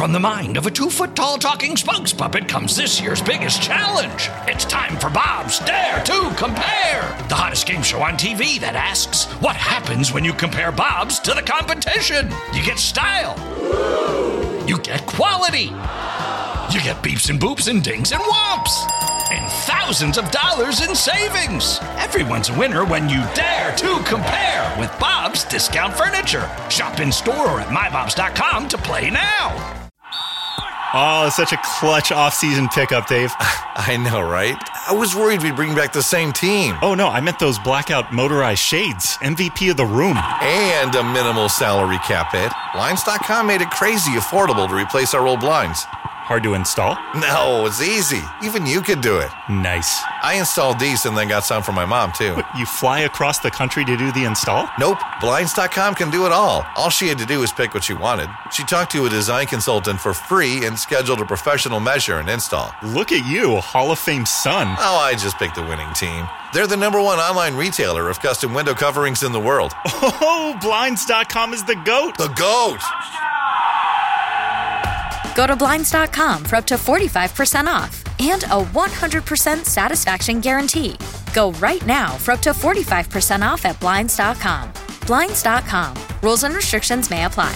From the mind of a 2-foot-tall talking spokes puppet comes this year's biggest challenge. It's time for Bob's Dare to Compare, the hottest game show on TV that asks, what happens when you compare Bob's to the competition? You get style. You get quality. You get beeps and boops and dings and whomps. And thousands of dollars in savings. Everyone's a winner when you dare to compare with Bob's Discount Furniture. Shop in store or at mybobs.com to play now. Oh, such a clutch off-season pickup, Dave. I know, right? I was worried we'd bring back the same team. Oh, no, I meant those blackout motorized shades. MVP of the room. And a minimal salary cap hit. Blinds.com made it crazy affordable to replace our old blinds. Hard to install? No, it's easy. Even you could do it. Nice. I installed these and then got some for my mom, too. But you fly across the country to do the install? Nope. Blinds.com can do it all. All she had to do was pick what she wanted. She talked to a design consultant for free and scheduled a professional measure and install. Look at you, a Hall of Fame son. Oh, I just picked the winning team. They're the #1 online retailer of custom window coverings in the world. Oh, Blinds.com is the GOAT. The GOAT! Go to Blinds.com for up to 45% off and a 100% satisfaction guarantee. Go right now for up to 45% off at Blinds.com. Blinds.com. Rules and restrictions may apply.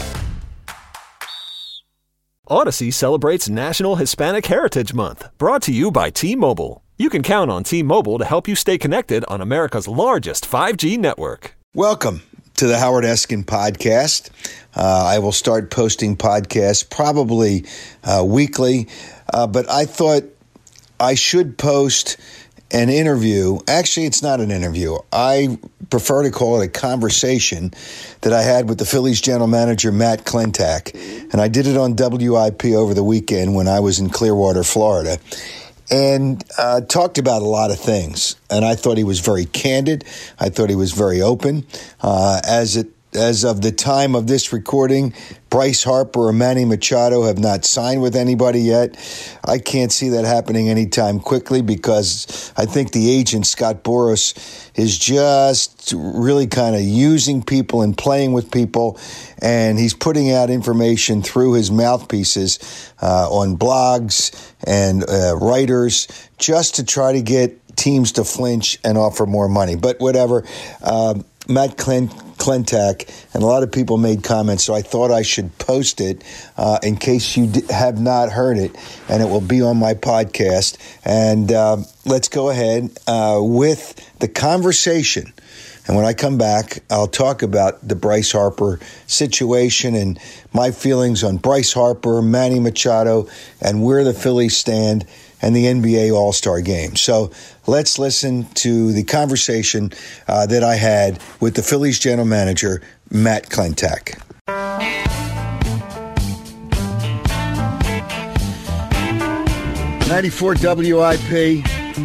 Odyssey celebrates National Hispanic Heritage Month, brought to you by T-Mobile. You can count on T-Mobile to help you stay connected on America's largest 5G network. Welcome to the Howard Eskin podcast. I will start posting podcasts probably weekly, but I thought I should post an interview. Actually, it's not an interview. I prefer to call it a conversation that I had with the Phillies general manager, Matt Klentak. And I did it on WIP over the weekend when I was in Clearwater, Florida, and talked about a lot of things. And I thought he was very candid. I thought he was very open. As of the time of this recording, Bryce Harper or Manny Machado have not signed with anybody yet. I can't see that happening anytime quickly because I think the agent, Scott Boras, is just really kind of using people and playing with people, and he's putting out information through his mouthpieces on blogs and writers just to try to get teams to flinch and offer more money. But whatever. Matt Klentak, and a lot of people made comments, so I thought I should post it in case you have not heard it, and it will be on my podcast. And let's go ahead with the conversation. And when I come back, I'll talk about the Bryce Harper situation and my feelings on Bryce Harper, Manny Machado, and where the Phillies stand and the NBA All-Star Game. So let's listen to the conversation that I had with the Phillies general manager, Matt Klentak. 94 WIP.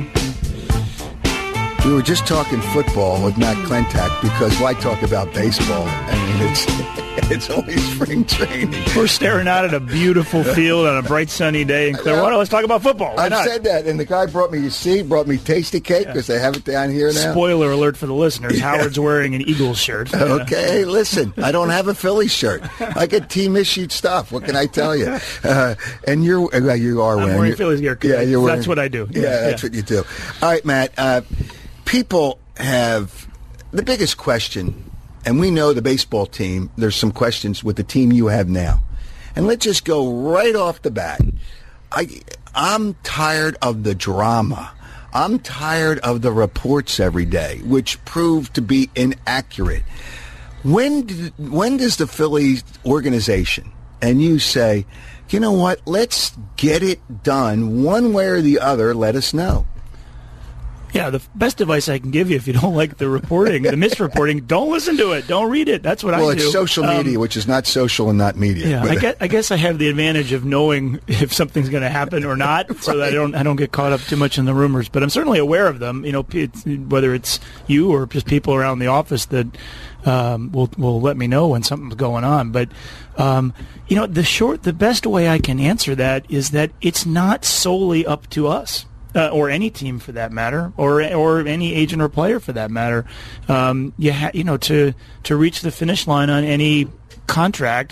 We were just talking football with Matt Klentak because why talk about baseball? I mean, it's only spring training. We're staring out at a beautiful field on a bright sunny day in Clearwater. Let's talk about football. I've said that, and the guy brought me tasty cake because they have it down here now. Spoiler alert for the listeners. Yeah. Howard's wearing an Eagles shirt. Okay, listen, I don't have a Phillies shirt. I get team-issued stuff. What can I tell you? And you are wearing Phillies gear. Yeah, you're wearing. That's what I do. Yeah, that's what you do. All right, Matt. People have the biggest question, and we know the baseball team, there's some questions with the team you have now. And let's just go right off the bat. I'm tired of the drama. I'm tired of the reports every day, which prove to be inaccurate. When does the Phillies organization and you say, you know what, let's get it done one way or the other, let us know? Yeah, the best advice I can give you if you don't like the reporting, the misreporting, don't listen to it. Don't read it. That's what I do. Well, it's social media, which is not social and not media. Yeah, I guess I have the advantage of knowing if something's going to happen or not, so that I don't get caught up too much in the rumors. But I'm certainly aware of them. You know, whether it's you or just people around the office that will let me know when something's going on. But you know, the best way I can answer that is that it's not solely up to us. Or any team for that matter, or any agent or player for that matter. To reach the finish line on any contract,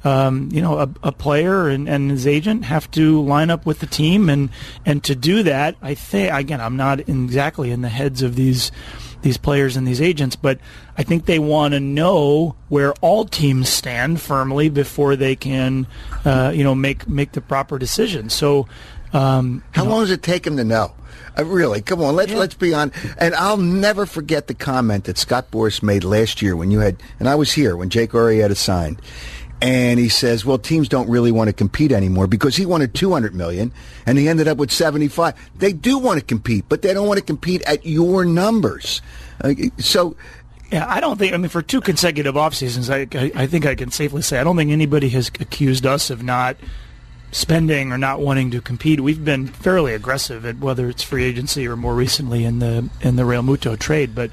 a player and his agent have to line up with the team, and to do that, I think, again, I'm not exactly in the heads of these players and these agents, but I think they want to know where all teams stand firmly before they can, make the proper decision. So, how long does it take them to know? Really, come on, let's be on. And I'll never forget the comment that Scott Boras made last year when you had, and I was here when Jake Arrieta signed. And he says, well, teams don't really want to compete anymore because he wanted $200 million and he ended up with $75. They do want to compete, but they don't want to compete at your numbers. Yeah, I don't think, for 2 consecutive off seasons, I think I can safely say I don't think anybody has accused us of not spending or not wanting to compete. We've been fairly aggressive at whether it's free agency or more recently in the Real Muto trade, but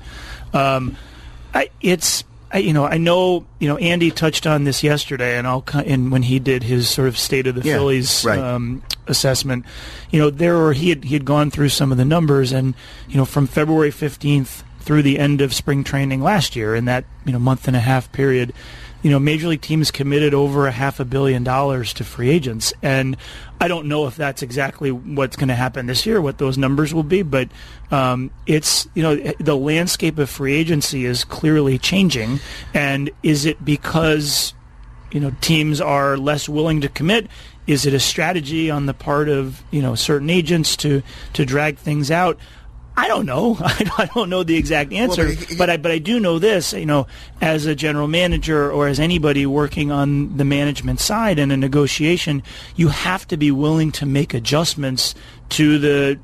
I know, Andy touched on this yesterday, and when he did his sort of state of the Phillies assessment, he had gone through some of the numbers, and from February 15th through the end of spring training last year, in that month and a half period, Major League teams committed over $500 million to free agents, and I don't know if that's exactly what's going to happen this year, what those numbers will be, but it's the landscape of free agency is clearly changing, and is it because teams are less willing to commit? Is it a strategy on the part of certain agents to drag things out? I don't know. I don't know the exact answer, but I do know this. As a general manager or as anybody working on the management side in a negotiation, you have to be willing to make adjustments to the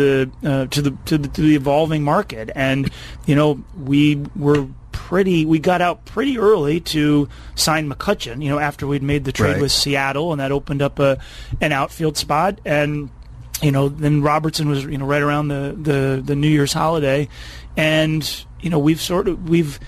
evolving market. And we got out pretty early to sign McCutchen. After we'd made the trade with Seattle, and that opened up an outfield spot. And then Robertson was, right around the New Year's holiday, and we've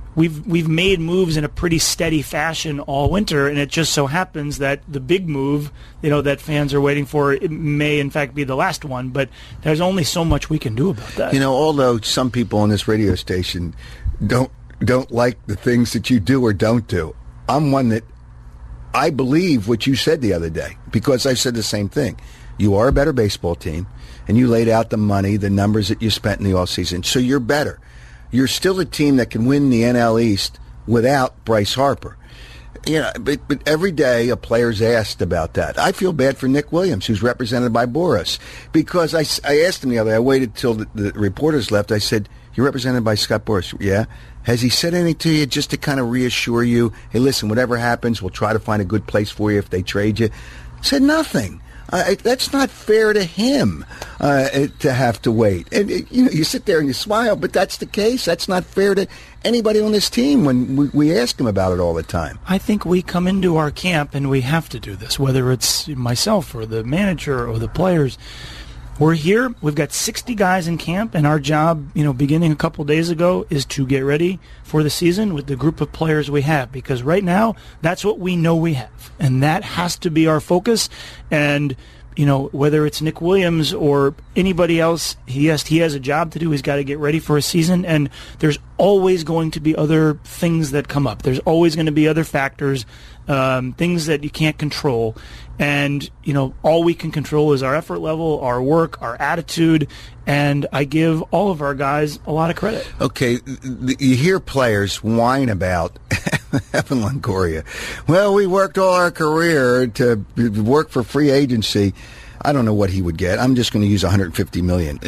made moves in a pretty steady fashion all winter, and it just so happens that the big move, that fans are waiting for, it may in fact be the last one, but there's only so much we can do about that. Although some people on this radio station don't like the things that you do or don't do, I'm one that I believe what you said the other day, because I said the same thing. You are a better baseball team, and you laid out the money, the numbers that you spent in the offseason, so you're better. You're still a team that can win the NL East without Bryce Harper. But every day a player's asked about that. I feel bad for Nick Williams, who's represented by Boras, because I asked him the other day, I waited till the reporters left, I said, you're represented by Scott Boras. Yeah? Has he said anything to you just to kind of reassure you, hey, listen, whatever happens, we'll try to find a good place for you if they trade you? Said nothing. That's not fair to him to have to wait. And you sit there and you smile, but that's the case. That's not fair to anybody on this team when we ask him about it all the time. I think we come into our camp and we have to do this, whether it's myself or the manager or the players. We're here. We've got 60 guys in camp, and our job, beginning a couple days ago, is to get ready for the season with the group of players we have, because right now, that's what we know we have, and that has to be our focus. And whether it's Nick Williams or anybody else, he has a job to do. He's got to get ready for a season, and there's always going to be other things that come up. There's always going to be other factors, things that you can't control. And, all we can control is our effort level, our work, our attitude, and I give all of our guys a lot of credit. Okay, you hear players whine about Evan Longoria. Well, we worked all our career to work for free agency. I don't know what he would get. I'm just going to use $150 million.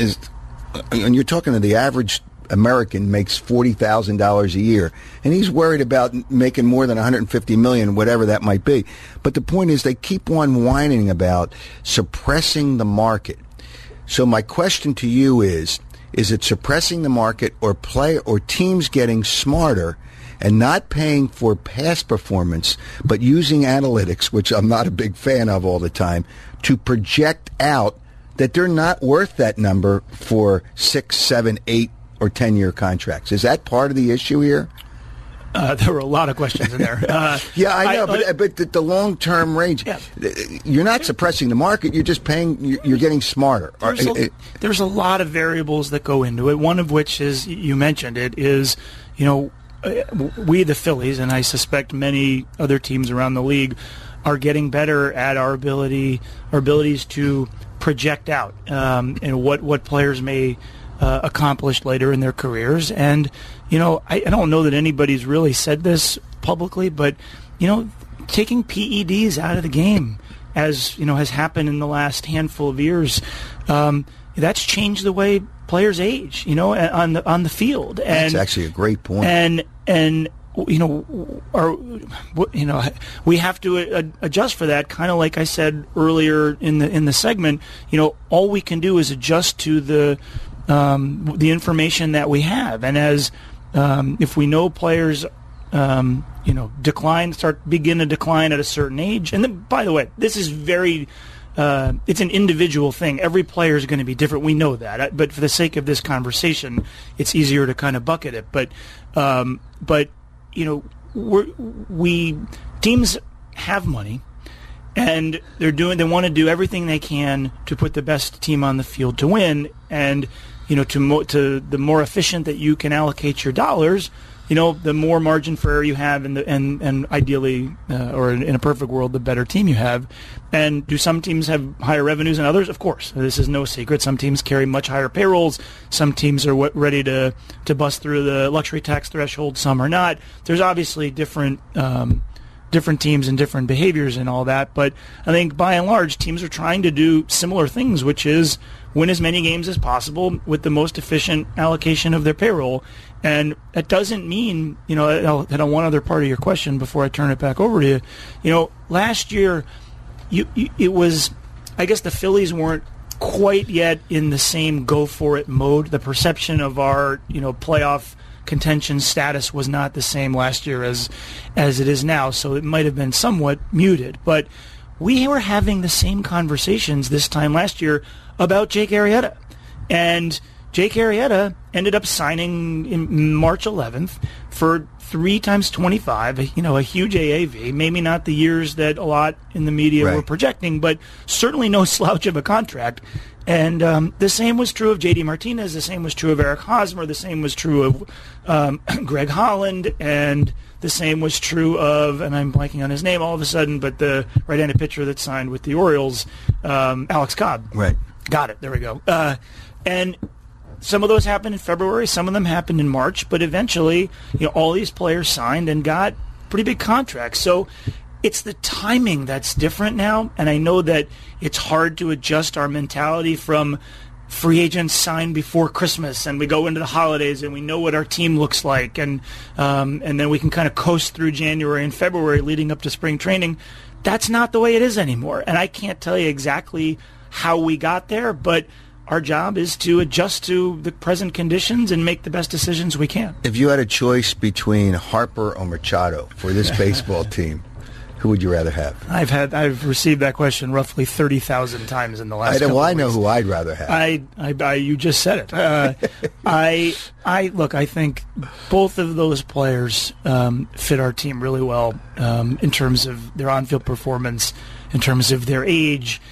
And you're talking to the average American makes $40,000 a year, and he's worried about making more than $150 million, whatever that might be. But the point is, they keep on whining about suppressing the market. So my question to you is it suppressing the market, or teams getting smarter and not paying for past performance, but using analytics, which I'm not a big fan of all the time, to project out that they're not worth that number for 6, 7, 8, or 10-year contracts? Is that part of the issue here? There were a lot of questions in there. Yeah, I know, but the long-term range, you're not suppressing the market. You're just paying. You're getting smarter. There's a lot of variables that go into it. One of which is, you mentioned it, is we, the Phillies, and I suspect many other teams around the league, are getting better at our abilities to project out and what players may accomplish later in their careers. And, I don't know that anybody's really said this publicly, but, taking PEDs out of the game, as, has happened in the last handful of years, that's changed the way players age, on the field. And that's actually a great point. And we have to adjust for that. Kind of like I said earlier in the segment. All we can do is adjust to the information that we have. And as if we know players, begin to decline at a certain age. And then, by the way, this is very. It's an individual thing. Every player is going to be different. We know that. But for the sake of this conversation, it's easier to kind of bucket it. But teams have money, and they want to do everything they can to put the best team on the field to win. And to the more efficient that you can allocate your dollars, the more margin for error you have, and ideally, or in a perfect world, the better team you have. And do some teams have higher revenues than others? Of course. This is no secret. Some teams carry much higher payrolls. Some teams are ready to bust through the luxury tax threshold. Some are not. There's obviously different teams and different behaviors and all that. But I think by and large, teams are trying to do similar things, which is win as many games as possible with the most efficient allocation of their payroll. And that doesn't mean, I'll hit on one other part of your question before I turn it back over to you. Last year, it was, I guess the Phillies weren't quite yet in the same go-for-it mode. The perception of our, playoff contention status was not the same last year as it is now, so it might have been somewhat muted. But we were having the same conversations this time last year about Jake Arrieta. And Jake Arrieta ended up signing in March 11th for 3 times 25, a huge AAV. Maybe not the years that a lot in the media were projecting, but certainly no slouch of a contract. And the same was true of J.D. Martinez. The same was true of Eric Hosmer. The same was true of Greg Holland. And the same was true of, and I'm blanking on his name all of a sudden, but the right-handed pitcher that signed with the Orioles, Alex Cobb. Right. Got it. There we go. And some of those happened in February. Some of them happened in March. But eventually, all these players signed and got pretty big contracts. So it's the timing that's different now. And I know that it's hard to adjust our mentality from free agents signed before Christmas and we go into the holidays and we know what our team looks like. And then we can kind of coast through January and February leading up to spring training. That's not the way it is anymore. And I can't tell you exactly how we got there, but our job is to adjust to the present conditions and make the best decisions we can. If you had a choice between Harper or Machado for this baseball team, who would you rather have? I've received that question roughly 30,000 times in the last couple of weeks. I know who I'd rather have. You just said it. I think both of those players fit our team really well in terms of their on-field performance, in terms of their age.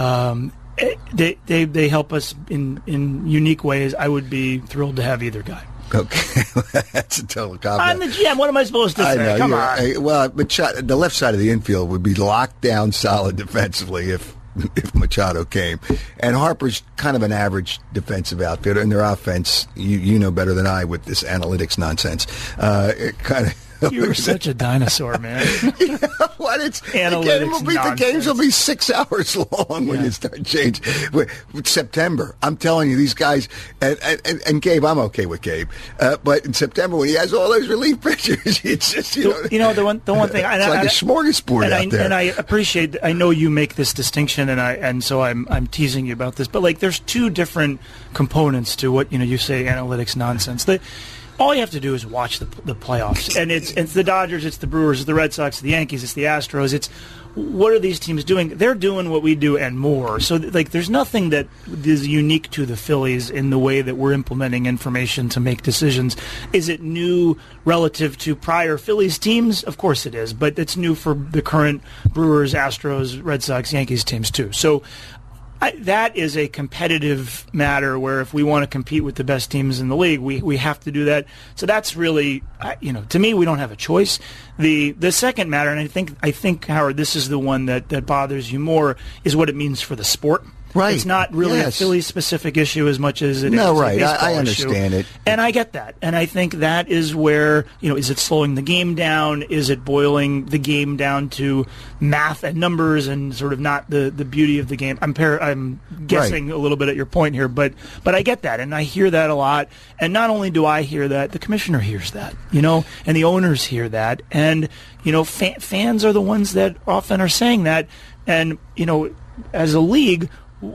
They help us in unique ways. I would be thrilled to have either guy. Okay, that's a total compliment. I'm the GM. What am I supposed to say? I know, Come on. Well, the left side of the infield would be locked down solid defensively if Machado came. And Harper's kind of an average defensive outfielder, and their offense, you know better than I with this analytics nonsense. It kind of. You're such a dinosaur, man. What? It's analytics the games will be 6 hours long when you start changing. With September, I'm telling you, these guys and Gabe, I'm okay with Gabe, but in September when he has all those relief pitchers, it's just the one thing. It's like a smorgasbord out there. And I appreciate. I know you make this distinction, and so I'm teasing you about this, but there's two different components to what you say analytics nonsense. All you have to do is watch the playoffs, and it's the Dodgers, it's the Brewers, it's the Red Sox, it's the Yankees, it's the Astros. It's what are these teams doing? They're doing what we do and more. So there's nothing that is unique to the Phillies in the way that we're implementing information to make decisions. Is it new relative to prior Phillies teams? Of course it is, but it's new for the current Brewers, Astros, Red Sox, Yankees teams too. So that is a competitive matter where if we want to compete with the best teams in the league, we have to do that. So that's really, to me, we don't have a choice. The second matter, and I think Howard, this is the one that bothers you more, is what it means for the sport. Right. It's not really a Phillies-specific issue as much as it is a baseball I understand issue. it. And I get that. And I think that is where, is it slowing the game down? Is it boiling the game down to math and numbers and sort of not the beauty of the game? I'm guessing a little bit at your point here, but I get that, and I hear that a lot. And not only do I hear that, the commissioner hears that, and the owners hear that. And, fans are the ones that often are saying that. And, as a league,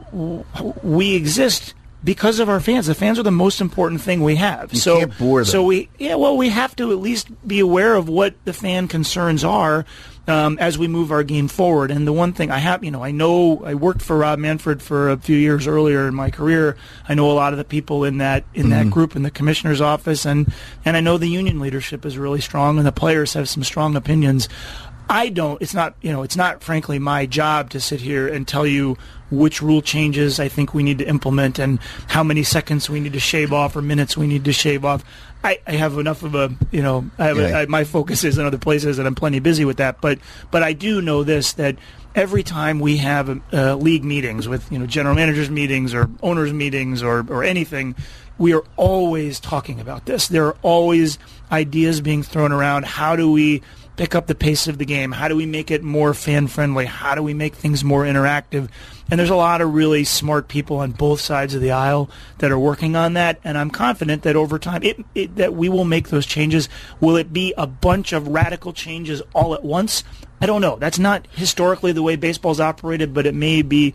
we exist because of our fans. The fans are the most important thing we have. You can't bore them. So we have to at least be aware of what the fan concerns are as we move our game forward. And the one thing I know I worked for Rob Manfred for a few years earlier in my career. I know a lot of the people in that group in the commissioner's office, and I know the union leadership is really strong, and the players have some strong opinions. It's not frankly my job to sit here and tell you which rule changes I think we need to implement and how many seconds we need to shave off or minutes we need to shave off. I have enough of my focus is in other places, and I'm plenty busy with that. But I do know this, that every time we have league meetings with general managers meetings or owners meetings or anything, we are always talking about this. There are always ideas being thrown around. How do we pick up the pace of the game? How do we make it more fan-friendly? How do we make things more interactive? And there's a lot of really smart people on both sides of the aisle that are working on that, and I'm confident that over time that we will make those changes. Will it be a bunch of radical changes all at once? I don't know. That's not historically the way baseball's operated, but it may be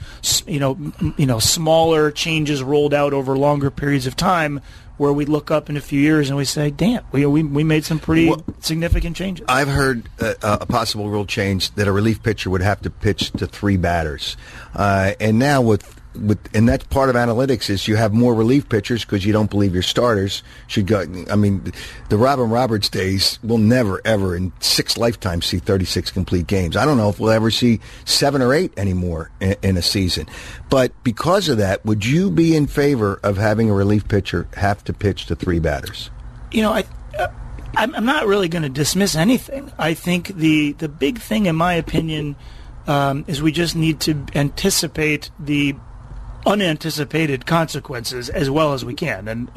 smaller changes rolled out over longer periods of time, where we look up in a few years and we say, damn, we made some pretty significant changes. I've heard a possible rule change that a relief pitcher would have to pitch to 3 batters. And now and that's part of analytics, is you have more relief pitchers because you don't believe your starters should go. I mean, the Robin Roberts days will never, ever in 6 lifetimes see 36 complete games. I don't know if we'll ever see 7 or 8 anymore in a season. But because of that, would you be in favor of having a relief pitcher have to pitch to 3 batters? I'm not really going to dismiss anything. I think the big thing, in my opinion, is we just need to anticipate the unanticipated consequences as well as we can,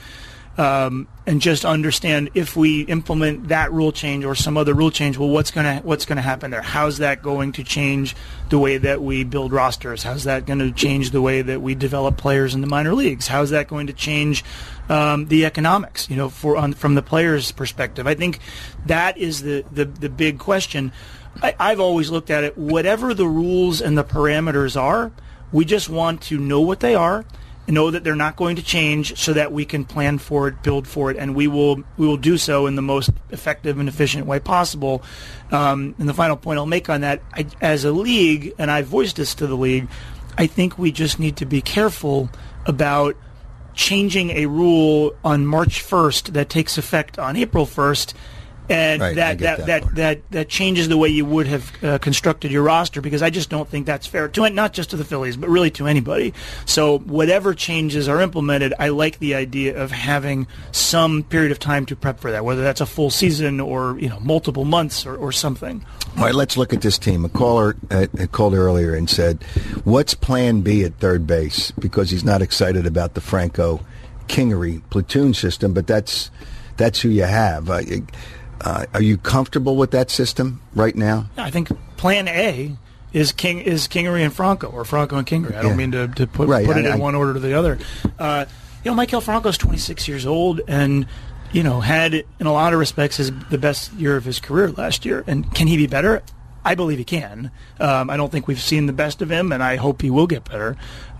and just understand if we implement that rule change or some other rule change, well, what's going to happen there? How's that going to change the way that we build rosters? How's that going to change the way that we develop players in the minor leagues? How's that going to change the economics? From the players' perspective, I think that is the big question. I've always looked at it. Whatever the rules and the parameters are, we just want to know what they are, and know that they're not going to change, so that we can plan for it, build for it, and we will do so in the most effective and efficient way possible. And the final point I'll make on that, as a league, and I've voiced this to the league, I think we just need to be careful about changing a rule on March 1st that takes effect on April 1st. And that changes the way you would have constructed your roster, because I just don't think that's fair to it, not just to the Phillies, but really to anybody. So whatever changes are implemented, I like the idea of having some period of time to prep for that, whether that's a full season or multiple months or something. All right, let's look at this team. A caller had called earlier and said, what's plan B at third base? Because he's not excited about the Franco Kingery platoon system, but that's who you have. Are you comfortable with that system right now? I think plan A is Kingery and Franco, or Franco and Kingery. I don't mean to put it in one order to the other. Maikel Franco's 26 years old, and had, in a lot of respects, the best year of his career last year. And can he be better? I believe he can. I don't think we've seen the best of him, and I hope he will get better.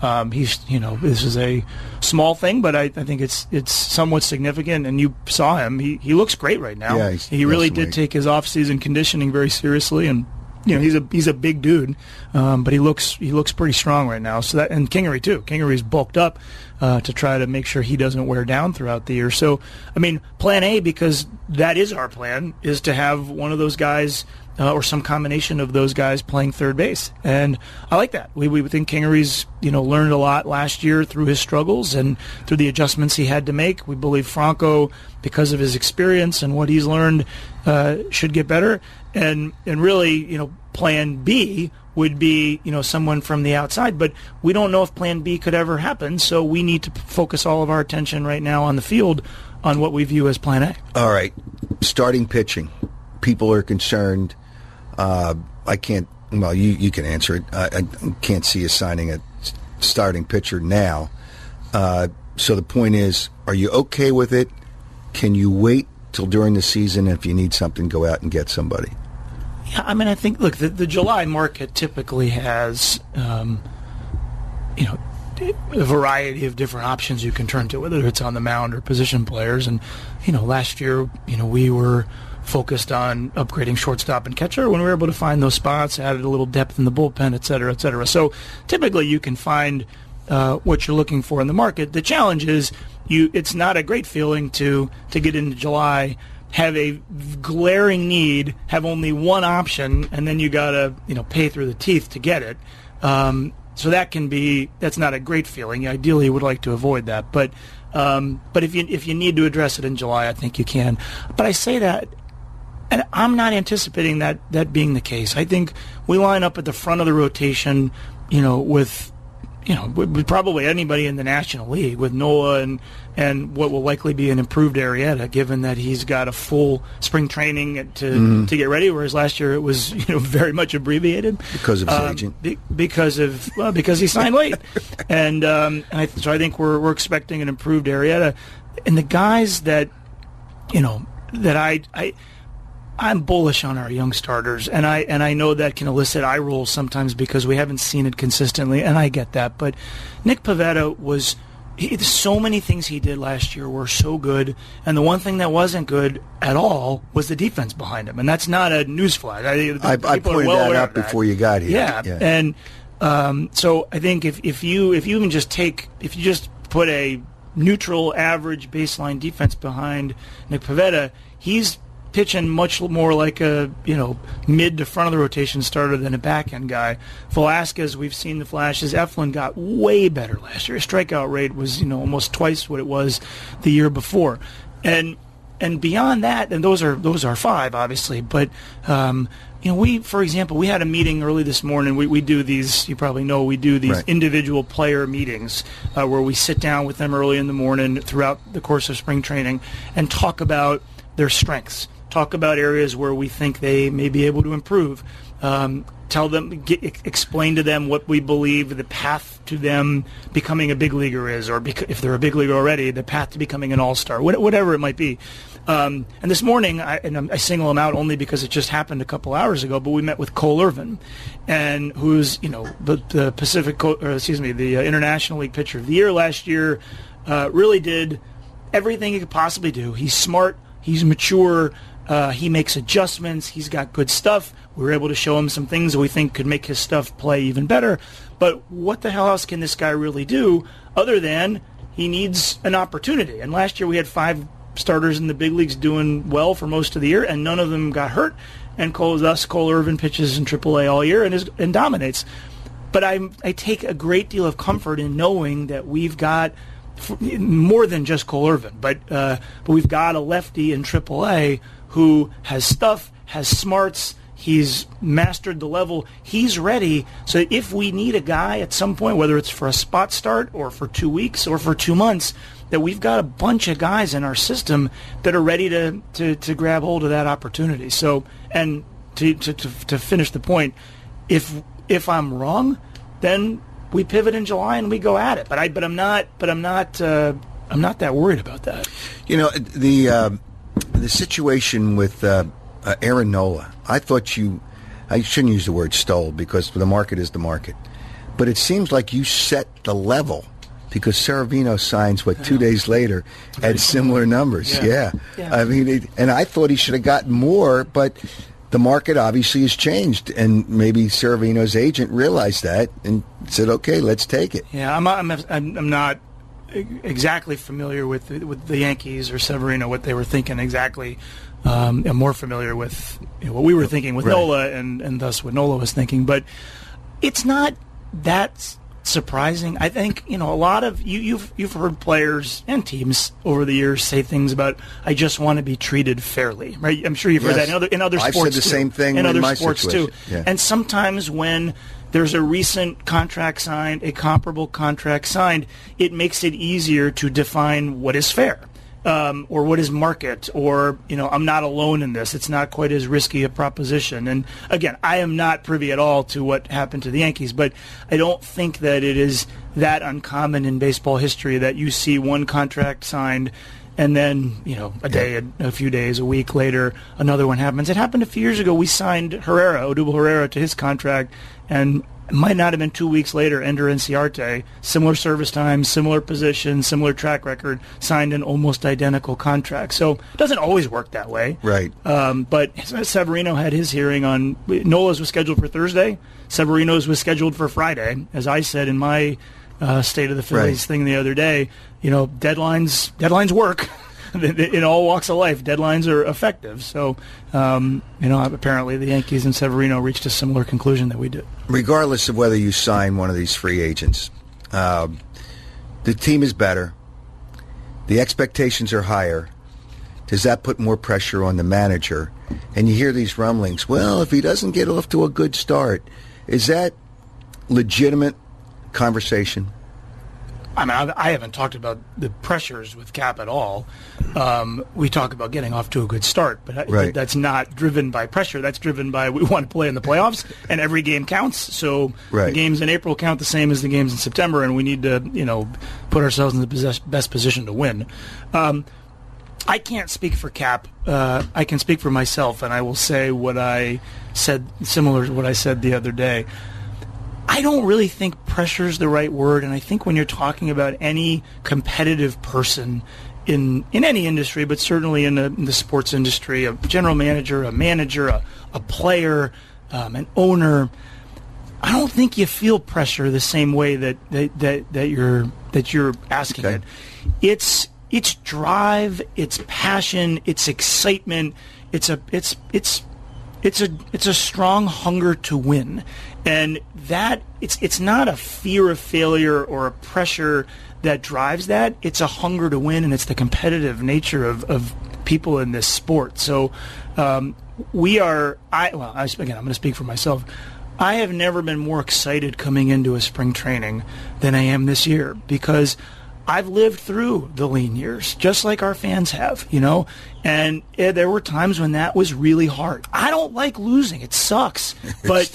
This is a small thing, but I think it's somewhat significant. And you saw him; he looks great right now. Yeah, he really did take his off-season conditioning very seriously, and he's a big dude, but he looks pretty strong right now. So that, and Kingery too. Kingery's bulked up to try to make sure he doesn't wear down throughout the year. So, plan A, because that is our plan, is to have one of those guys or some combination of those guys playing third base. And I like that. We think Kingery's, learned a lot last year through his struggles and through the adjustments he had to make. We believe Franco, because of his experience and what he's learned, should get better. And really, plan B would be, someone from the outside. But we don't know if plan B could ever happen, so we need to focus all of our attention right now on the field on what we view as plan A. All right. Starting pitching. People are concerned. I can't, you can answer it. I can't see you signing a starting pitcher now. So the point is, are you okay with it? Can you wait till during the season? If you need something, go out and get somebody. Yeah, I think, look, the July market typically has, a variety of different options you can turn to, whether it's on the mound or position players. And, last year, we were focused on upgrading shortstop and catcher. When we were able to find those spots, added a little depth in the bullpen, et cetera, et cetera. So typically you can find what you're looking for in the market. The challenge is it's not a great feeling to get into July, have a glaring need, have only one option, and then you got to pay through the teeth to get it. So that's not a great feeling. Ideally, you would like to avoid that. But if you need to address it in July, I think you can. But I say that, and I'm not anticipating that being the case. I think we line up at the front of the rotation, with probably anybody in the National League, with Nola and what will likely be an improved Arrieta, given that he's got a full spring training to get ready, whereas last year it was very much abbreviated because of his agent, because he signed late, and so I think we're expecting an improved Arrieta, and the guys that I'm bullish on our young starters, and I know that can elicit eye rolls sometimes because we haven't seen it consistently, and I get that. But Nick Pivetta so many things he did last year were so good, and the one thing that wasn't good at all was the defense behind him, and that's not a newsflash. I pointed that out before you got here. Yeah. And so I think if you just put a neutral, average baseline defense behind Nick Pivetta, he's pitching much more like a mid to front of the rotation starter than a back end guy. Velasquez, we've seen the flashes. Eflin got way better last year. His strikeout rate was almost twice what it was the year before, and beyond that, and those are five obviously, but for example, we had a meeting early this morning. We do these, you probably know, we do these individual player meetings where we sit down with them early in the morning throughout the course of spring training and talk about their strengths. Talk about areas where we think they may be able to improve. Tell them, explain to them what we believe the path to them becoming a big leaguer is, or if they're a big leaguer already, the path to becoming an all-star, whatever it might be. And this morning, I single him out only because it just happened a couple hours ago, but we met with Cole Irvin, and who's the the International League Pitcher of the Year last year. Really did everything he could possibly do. He's smart. He's mature. He makes adjustments. He's got good stuff. We were able to show him some things that we think could make his stuff play even better. But what the hell else can this guy really do other than he needs an opportunity? And last year we had 5 starters in the big leagues doing well for most of the year, and none of them got hurt. And Cole Irvin pitches in AAA all year and dominates. But I take a great deal of comfort in knowing that we've got more than just Cole Irvin, but we've got a lefty in AAA who has stuff, has smarts, he's mastered the level, he's ready. So if we need a guy at some point, whether it's for a spot start or for 2 weeks or for 2 months, that we've got a bunch of guys in our system that are ready to grab hold of that opportunity. So, and to finish the point, if I'm wrong, then we pivot in July and we go at it. But I'm not that worried about that. The situation with Aaron Nola, I shouldn't use the word stole because the market is the market, but it seems like you set the level because Severino signs 2 days later at similar numbers. Yeah. I mean, and I thought he should have gotten more, but the market obviously has changed, and maybe Severino's agent realized that and said, "Okay, let's take it." Yeah, I'm not exactly familiar with the Yankees or Severino, what they were thinking exactly. I'm more familiar with what we were thinking with Nola, and thus what Nola was thinking. But it's not that surprising. I think a lot of you've heard players and teams over the years say things about, I just want to be treated fairly, right? I'm sure you've heard that in other sports. I've said the same thing in other sports too. Yeah. And sometimes when there's a recent contract signed, a comparable contract signed, it makes it easier to define what is fair. Or what is market, or I'm not alone in this. It's not quite as risky a proposition. And again, I am not privy at all to what happened to the Yankees, but I don't think that it is that uncommon in baseball history that you see one contract signed and then a few days, a week later, another one happens. It happened a few years ago. We signed Odubel Herrera to his contract, and it might not have been 2 weeks later, Ender Inciarte, similar service time, similar position, similar track record, signed an almost identical contract. So it doesn't always work that way. Right. But Severino had his hearing on, Nola's was scheduled for Thursday, Severino's was scheduled for Friday. As I said in my State of the Phillies thing the other day, deadlines work. In all walks of life, deadlines are effective. So, apparently the Yankees and Severino reached a similar conclusion that we did. Regardless of whether you sign one of these free agents, the team is better. The expectations are higher. Does that put more pressure on the manager? And you hear these rumblings, well, if he doesn't get off to a good start, is that legitimate conversation? I mean, I haven't talked about the pressures with Cap at all. We talk about getting off to a good start, but that's not driven by pressure. That's driven by, we want to play in the playoffs, and every game counts. So the games in April count the same as the games in September, and we need to, put ourselves in the best position to win. I can't speak for Cap. I can speak for myself, and I will say what I said, similar to what I said the other day. I don't really think pressure is the right word, and I think when you're talking about any competitive person in any industry, but certainly in the sports industry, a general manager, a player, an owner, I don't think you feel pressure the same way that you're asking it. It's drive, it's passion, it's excitement, it's a strong hunger to win. And that it's not a fear of failure or a pressure that drives that. It's a hunger to win, and it's the competitive nature of people in this sport. So I'm going to speak for myself. I have never been more excited coming into a spring training than I am this year, because I've lived through the lean years, just like our fans have, and there were times when that was really hard. I don't like losing; it sucks. But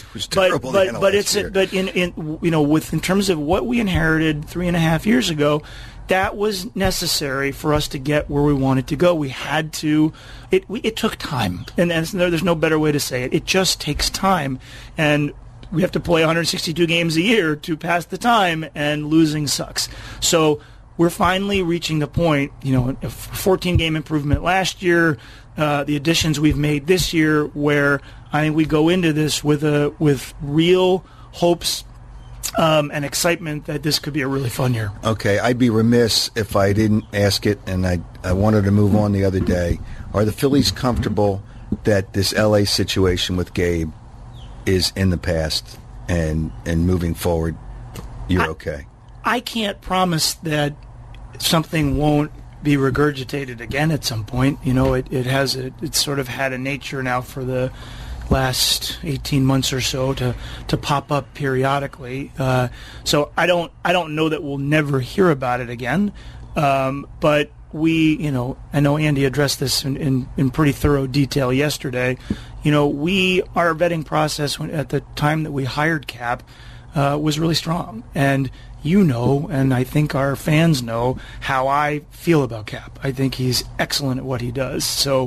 in terms of what we inherited 3.5 years ago, that was necessary for us to get where we wanted to go. We had to. It took time, and there's no better way to say it. It just takes time, and we have to play 162 games a year to pass the time, and losing sucks. So we're finally reaching the point, a 14-game improvement last year, the additions we've made this year, where I think we go into this with real hopes and excitement that this could be a really fun year. Okay, I'd be remiss if I didn't ask it, and I wanted to move on the other day. Are the Phillies comfortable that this L.A. situation with Gabe is in the past, and moving forward, you're okay? I can't promise that something won't be regurgitated again at some point. It's sort of had a nature now for the last 18 months or so to pop up periodically. So I don't know that we'll never hear about it again. But we, I know Andy addressed this in pretty thorough detail yesterday. Our vetting process at the time that we hired Cap was really strong, and and I think our fans know how I feel about Cap. I think he's excellent at what he does. So,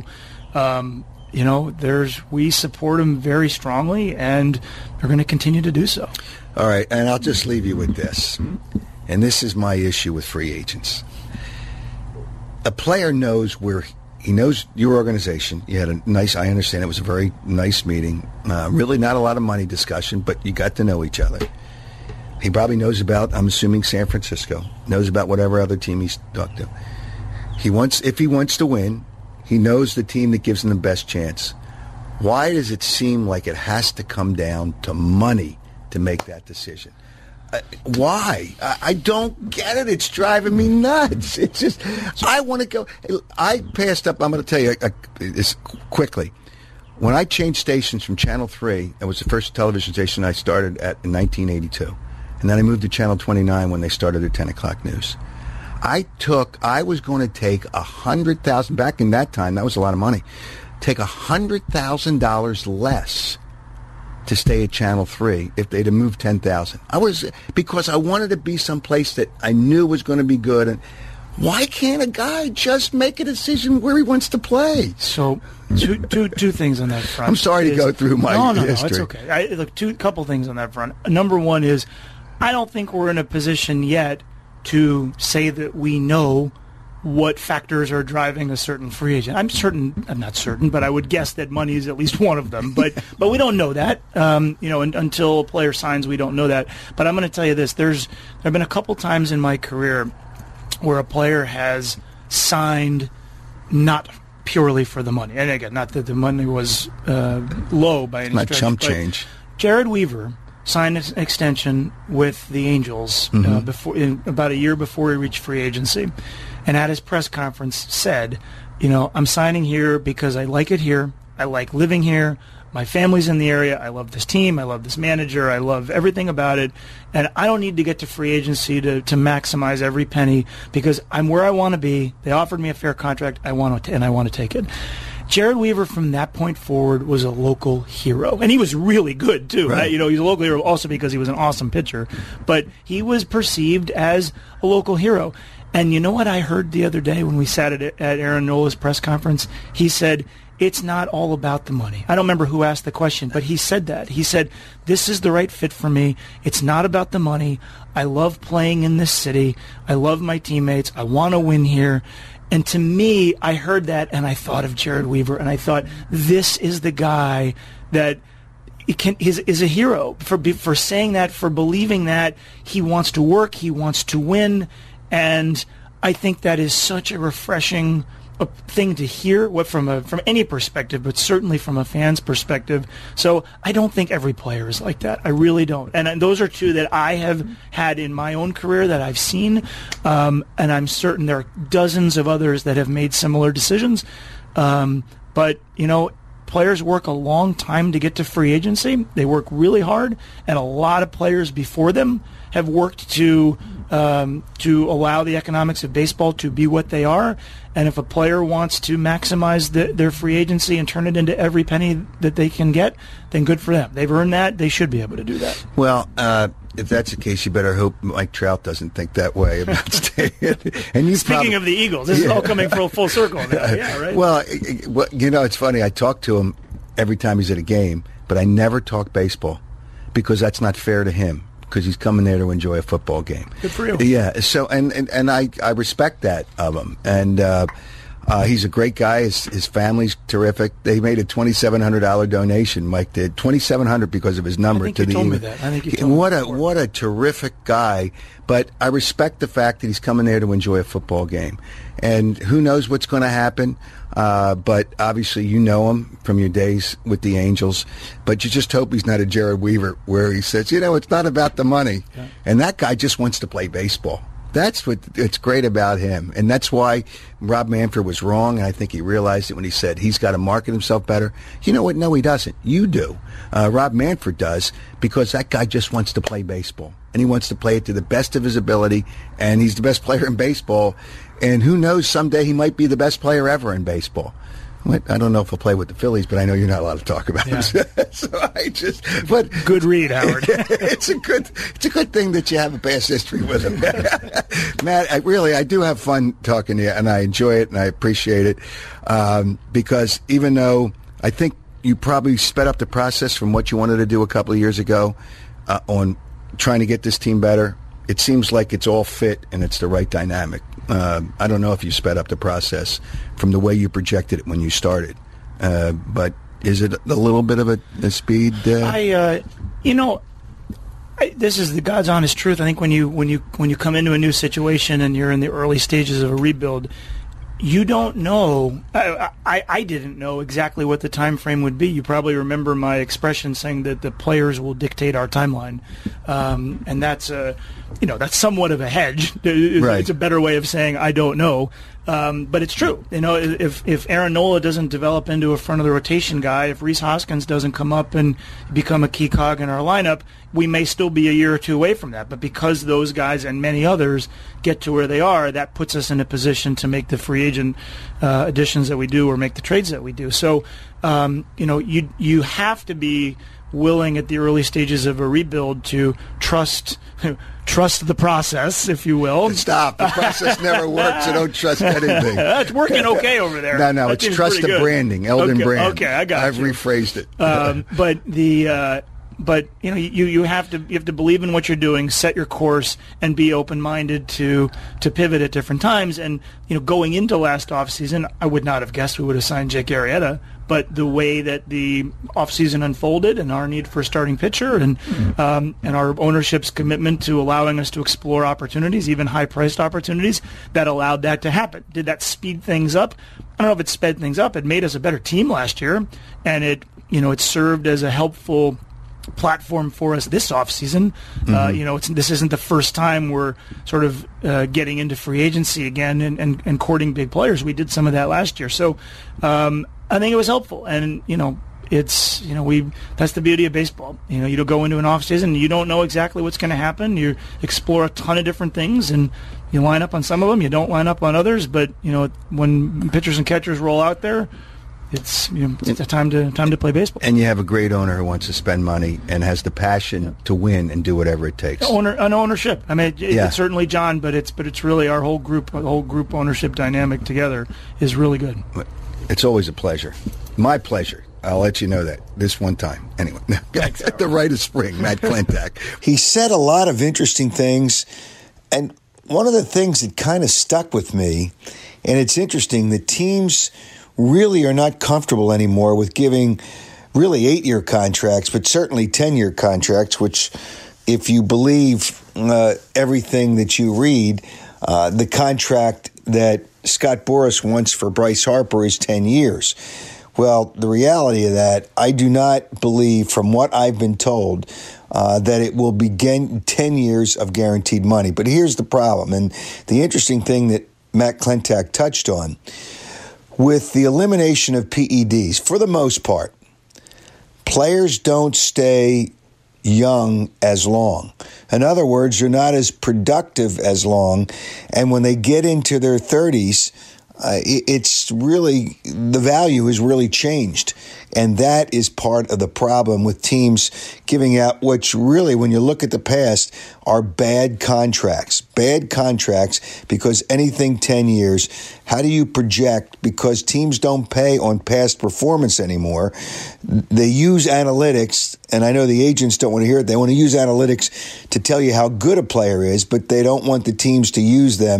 we support him very strongly, and we're going to continue to do so. All right, and I'll just leave you with this. And this is my issue with free agents. A player knows he knows your organization. You had I understand it was a very nice meeting. Really not a lot of money discussion, but you got to know each other. He probably knows about, I'm assuming, San Francisco, knows about whatever other team he's talked to. If he wants to win, he knows the team that gives him the best chance. Why does it seem like it has to come down to money to make that decision? Why? I don't get it. It's driving me nuts. It's just, I want to go. I passed up, I'm going to tell you this quickly. When I changed stations from Channel 3, it was the first television station I started at in 1982. And then I moved to Channel 29 when they started their 10 o'clock news. I was going to take $100,000, back in that time, that was a lot of money, take $100,000 less to stay at Channel 3 if they'd have moved 10,000. Because I wanted to be someplace that I knew was going to be good. And why can't a guy just make a decision where he wants to play? So, two things on that front. I'm sorry to go through my history. No, it's okay. Look, couple things on that front. Number one is, I don't think we're in a position yet to say that we know what factors are driving a certain free agent. I'm not certain, but I would guess that money is at least one of them. But we don't know that. Until a player signs, we don't know that. But I'm going to tell you this: there have been a couple times in my career where a player has signed not purely for the money. And again, not that the money was low by any stretch. Not chump change. Jared Weaver signed an extension with the Angels about a year before he reached free agency, and at his press conference said, I'm signing here because I like it here. I like living here. My family's in the area. I love this team. I love this manager. I love everything about it. And I don't need to get to free agency to maximize every penny because I'm where I want to be. They offered me a fair contract. I want to take it. Jared Weaver, from that point forward, was a local hero. And he was really good, too. Right? He's a local hero also because he was an awesome pitcher. But he was perceived as a local hero. And you know what I heard the other day when we sat at Aaron Nola's press conference? He said, it's not all about the money. I don't remember who asked the question, but he said that. He said, this is the right fit for me. It's not about the money. I love playing in this city. I love my teammates. I want to win here. And to me, I heard that, and I thought of Jared Weaver, and I thought, this is the guy that is a hero for saying that, for believing that. He wants to work, he wants to win, and I think that is such a refreshing thing to hear, from any perspective, but certainly from a fan's perspective. So I don't think every player is like that. I really don't. And those are two that I have had in my own career that I've seen, and I'm certain there are dozens of others that have made similar decisions. But players work a long time to get to free agency. They work really hard, and a lot of players before them have worked to allow the economics of baseball to be what they are. And if a player wants to maximize their free agency and turn it into every penny that they can get, then good for them. They've earned that. They should be able to do that. Well, if that's the case, you better hope Mike Trout doesn't think that way about staying. And Speaking of the Eagles, this is all coming full circle now. Yeah, right? Well, it's funny. I talk to him every time he's at a game, but I never talk baseball because that's not fair to him. Because he's coming there to enjoy a football game. Good for you. Yeah. So and I respect that of him. And he's a great guy. His family's terrific. They made a $2,700 donation. Mike did $2,700 because of his number. I think you told me that. I think you told me that. What a terrific guy. But I respect the fact that he's coming there to enjoy a football game. And who knows what's going to happen. But obviously you know him from your days with the Angels. But you just hope he's not a Jared Weaver where he says, it's not about the money. Yeah. And that guy just wants to play baseball. That's what it's great about him. And that's why Rob Manfred was wrong, and I think he realized it when he said he's got to market himself better. You know what? No, he doesn't. You do. Rob Manfred does, because that guy just wants to play baseball. And he wants to play it to the best of his ability, and he's the best player in baseball. And who knows, someday he might be the best player ever in baseball. I don't know if he'll play with the Phillies, but I know you're not allowed to talk about him. So good read, Howard. It's a good thing that you have a past history with him, Matt. I do have fun talking to you, and I enjoy it, and I appreciate it, because even though I think you probably sped up the process from what you wanted to do a couple of years ago on trying to get this team better, it seems like it's all fit and it's the right dynamic. I don't know if you sped up the process from the way you projected it when you started, but is it a little bit of a speed? This is the God's honest truth. I think when you come into a new situation and you're in the early stages of a rebuild, you don't know. I didn't know exactly what the time frame would be. You probably remember my expression saying that the players will dictate our timeline, and that's that's somewhat of a hedge. Right. It's a better way of saying I don't know. But it's true. If Aaron Nola doesn't develop into a front of the rotation guy, if Rhys Hoskins doesn't come up and become a key cog in our lineup, we may still be a year or two away from that. But because those guys and many others get to where they are, that puts us in a position to make the free agent additions that we do or make the trades that we do. So, you have to be willing at the early stages of a rebuild to trust the process, if you will. Stop. The process never works. So don't trust anything. That's working okay over there. No, it's trust the branding, Eldon Brand. Okay, I got I've you. rephrased it. But you have to believe in what you're doing, set your course, and be open-minded to pivot at different times. And going into last offseason, I would not have guessed we would have signed Jake Arrieta. But the way that the offseason unfolded and our need for a starting pitcher and our ownership's commitment to allowing us to explore opportunities, even high-priced opportunities, that allowed that to happen. Did that speed things up? I don't know if it sped things up. It made us a better team last year, and it served as a helpful platform for us this offseason. This isn't the first time we're sort of getting into free agency again and courting big players. We did some of that last year. So I think it was helpful. And, that's the beauty of baseball. You don't go into an offseason, you don't know exactly what's going to happen. You explore a ton of different things, and you line up on some of them. You don't line up on others. But, when pitchers and catchers roll out there, it's a time to play baseball. And you have a great owner who wants to spend money and has the passion to win and do whatever it takes. Ownership. I mean, it's certainly John, but it's really our whole group ownership dynamic together is really good. It's always a pleasure. My pleasure. I'll let you know that this one time. Anyway, at the right of spring, Matt Klentak. He said a lot of interesting things, and one of the things that kind of stuck with me, and it's interesting, the teams really are not comfortable anymore with giving really 8-year contracts, but certainly 10-year contracts, which, if you believe everything that you read, the contract that Scott Boras wants for Bryce Harper is 10 years. Well, the reality of that, I do not believe, from what I've been told, that it will begin 10 years of guaranteed money. But here's the problem, and the interesting thing that Matt Klentak touched on. With the elimination of PEDs, for the most part, players don't stay young as long. In other words, they're not as productive as long. And when they get into their 30s, it's really, the value has really changed. And that is part of the problem with teams giving out which really, when you look at the past, are bad contracts. Bad contracts because anything 10 years, how do you project? Because teams don't pay on past performance anymore. They use analytics, and I know the agents don't want to hear it. They want to use analytics to tell you how good a player is, but they don't want the teams to use them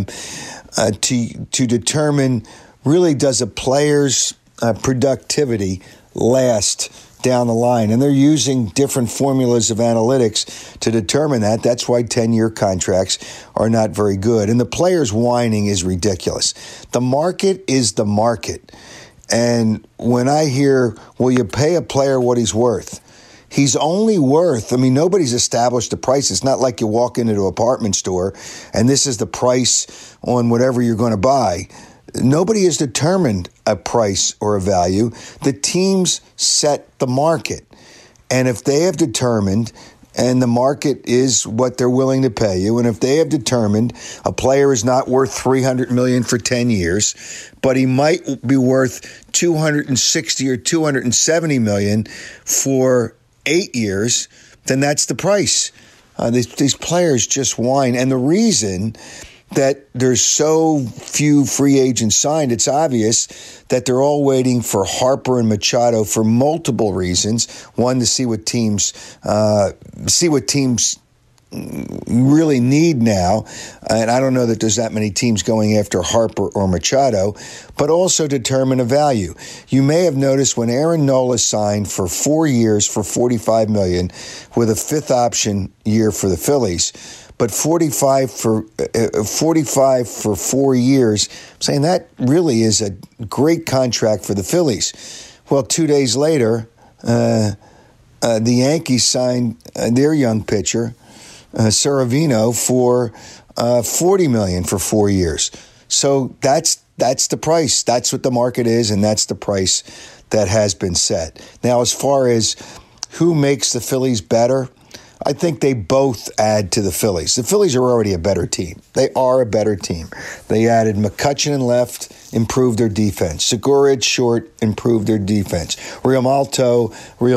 to determine, really, does a player's productivity last down the line. And they're using different formulas of analytics to determine that. That's why 10-year contracts are not very good. And the players whining is ridiculous. The market is the market. And when I hear, well, you pay a player what he's worth, he's only worth, nobody's established the price. It's not like you walk into an apartment store and this is the price on whatever you're going to buy. Nobody has determined a price or a value. The teams set the market. And if they have determined, and the market is what they're willing to pay you, and if they have determined a player is not worth $300 million for 10 years, but he might be worth $260 or $270 million for 8 years, then that's the price. These players just whine. And the reason that there's so few free agents signed, it's obvious that they're all waiting for Harper and Machado for multiple reasons. One, to see what teams really need now, and I don't know that there's that many teams going after Harper or Machado, but also determine a value. You may have noticed when Aaron Nola signed for 4 years for $45 million with a fifth option year for the Phillies, but 45 for 4 years, I'm saying that really is a great contract for the Phillies. Well, 2 days later, the Yankees signed their young pitcher, Severino, for $40 million for 4 years. So that's the price. That's what the market is, and that's the price that has been set. Now, as far as who makes the Phillies better, I think they both add to the Phillies. The Phillies are already a better team. They are a better team. They added McCutchen in left, improved their defense. Segura at short, improved their defense. Realmuto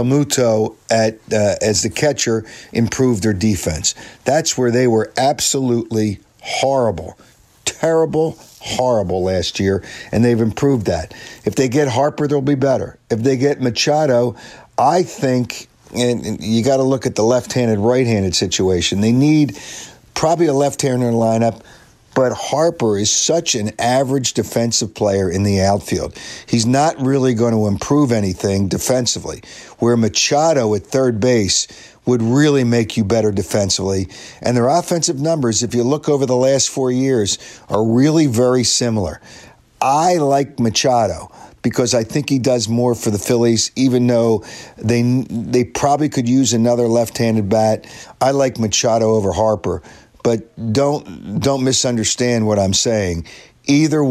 as the catcher, improved their defense. That's where they were absolutely horrible, terrible, horrible last year, and they've improved that. If they get Harper, they'll be better. If they get Machado, I think, and you got to look at the left-handed, right-handed situation. They need probably a left-hander in the lineup, but Harper is such an average defensive player in the outfield. He's not really going to improve anything defensively, where Machado at third base would really make you better defensively. And their offensive numbers, if you look over the last 4 years, are really very similar. I like Machado because I think he does more for the Phillies, even though they probably could use another left-handed bat. I like Machado over Harper, but don't misunderstand what I'm saying. Either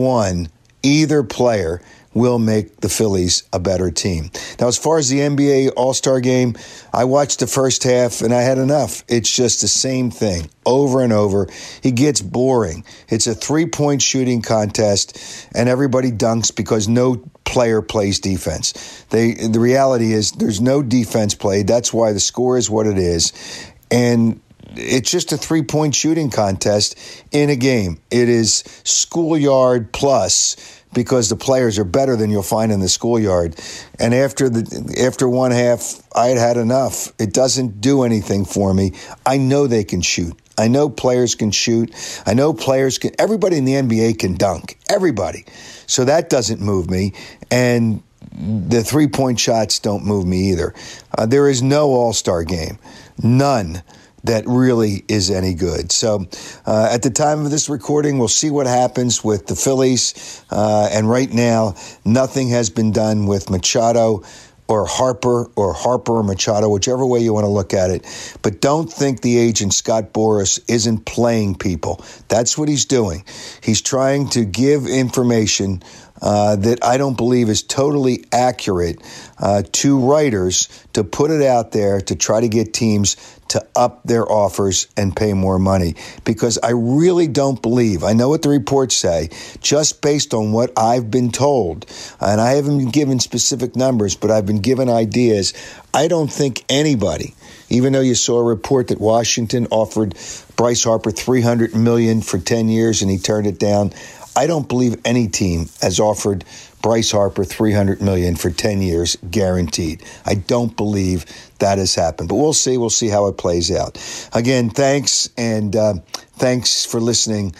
player will make the Phillies a better team. Now, as far as the NBA All-Star Game, I watched the first half and I had enough. It's just the same thing over and over. It gets boring. It's a three-point shooting contest and everybody dunks because no player plays defense. The reality is there's no defense played. That's why the score is what it is. And it's just a three-point shooting contest in a game. It is schoolyard plus, because the players are better than you'll find in the schoolyard. And after one half, I had enough. It doesn't do anything for me. I know they can shoot. I know players can shoot. I know everybody in the NBA can dunk. Everybody. So that doesn't move me. And the three-point shots don't move me either. There is no All-Star game. None that really is any good. So at the time of this recording, we'll see what happens with the Phillies. And right now, nothing has been done with Machado or Harper or Machado, whichever way you want to look at it. But don't think the agent, Scott Boras, isn't playing people. That's what he's doing. He's trying to give information that I don't believe is totally accurate to writers to put it out there to try to get teams to up their offers and pay more money. Because I really don't believe, I know what the reports say, just based on what I've been told, and I haven't been given specific numbers, but I've been given ideas. I don't think anybody, even though you saw a report that Washington offered Bryce Harper $300 million for 10 years and he turned it down, I don't believe any team has offered Bryce Harper $300 million for 10 years guaranteed. I don't believe that has happened, but we'll see. We'll see how it plays out. Again, thanks, and thanks for listening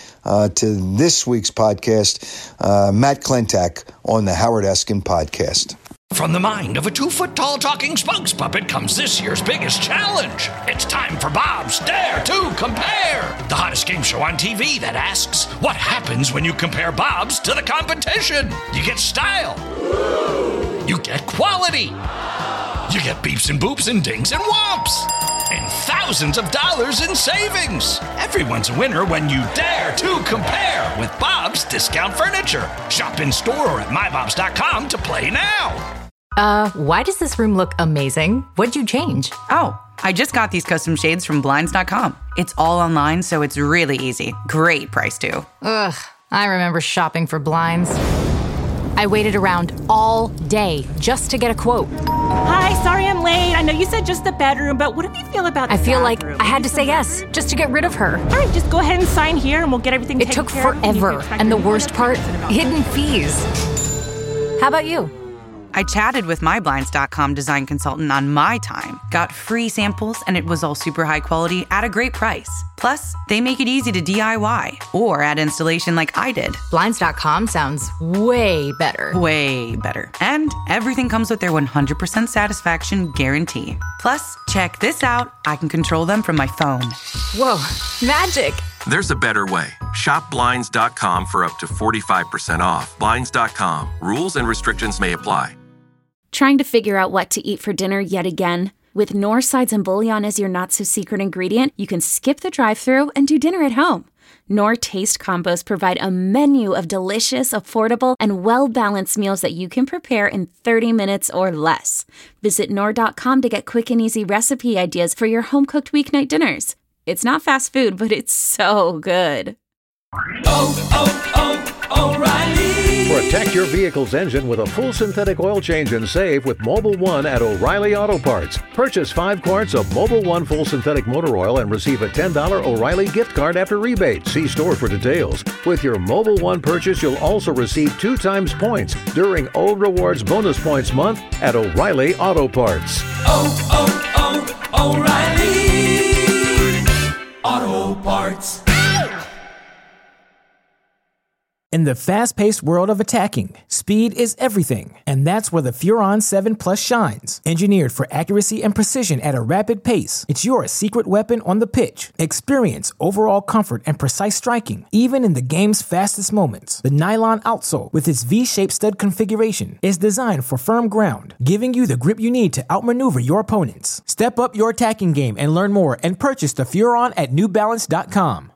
to this week's podcast. Matt Klentak on the Howard Eskin Podcast. From the mind of a 2-foot-tall talking spokes puppet comes this year's biggest challenge. It's time for Bob's Dare to Compare, the hottest game show on TV that asks, what happens when you compare Bob's to the competition? You get style. You get quality. You get beeps and boops and dings and whomps. And thousands of dollars in savings. Everyone's a winner when you dare to compare with Bob's Discount Furniture. Shop in store or at mybobs.com to play now. Why does this room look amazing? What'd you change? Oh, I just got these custom shades from Blinds.com. It's all online, so it's really easy. Great price, too. Ugh, I remember shopping for blinds. I waited around all day just to get a quote. Hi, sorry I'm late. I know you said just the bedroom, but what do you feel about the I feel bathroom? like I had to say yes just to get rid of her. All right, just go ahead and sign here and we'll get everything taken care of. It took forever, and the worst part, hidden fees. How about you? I chatted with my Blinds.com design consultant on my time, got free samples, and it was all super high quality at a great price. Plus, they make it easy to DIY or add installation like I did. Blinds.com sounds way better. Way better. And everything comes with their 100% satisfaction guarantee. Plus, check this out. I can control them from my phone. Whoa, magic. There's a better way. Shop Blinds.com for up to 45% off. Blinds.com. Rules and restrictions may apply. Trying to figure out what to eat for dinner yet again? With Knorr sides and bouillon as your not-so-secret ingredient, you can skip the drive-thru and do dinner at home. Knorr Taste Combos provide a menu of delicious, affordable, and well-balanced meals that you can prepare in 30 minutes or less. Visit Knorr.com to get quick and easy recipe ideas for your home-cooked weeknight dinners. It's not fast food, but it's so good. O'Reilly! Protect your vehicle's engine with a full synthetic oil change and save with Mobil 1 at O'Reilly Auto Parts. Purchase 5 quarts of Mobil 1 full synthetic motor oil and receive a $10 O'Reilly gift card after rebate. See store for details. With your Mobil 1 purchase, you'll also receive 2 times points during O Rewards Bonus Points Month at O'Reilly Auto Parts. O'Reilly Auto Parts. In the fast-paced world of attacking, speed is everything, and that's where the Furon 7 Plus shines. Engineered for accuracy and precision at a rapid pace, it's your secret weapon on the pitch. Experience overall comfort and precise striking, even in the game's fastest moments. The nylon outsole, with its V-shaped stud configuration, is designed for firm ground, giving you the grip you need to outmaneuver your opponents. Step up your attacking game and learn more and purchase the Furon at NewBalance.com.